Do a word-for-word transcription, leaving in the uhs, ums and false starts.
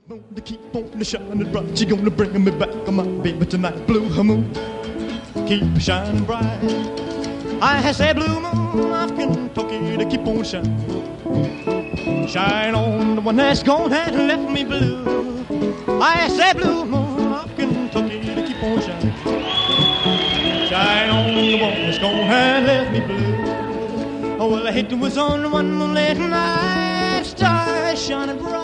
To keep on shining bright, she gonna bring me back on my baby tonight. Blue moon, keep shining bright. I say blue moon of Kentucky to keep on shining. Shine on the one that's gone and left me blue. I say blue moon of Kentucky to keep on shining. Shine on the one that's gone and left me blue. Oh well, I hate to was on one moonlit night, stars shining bright.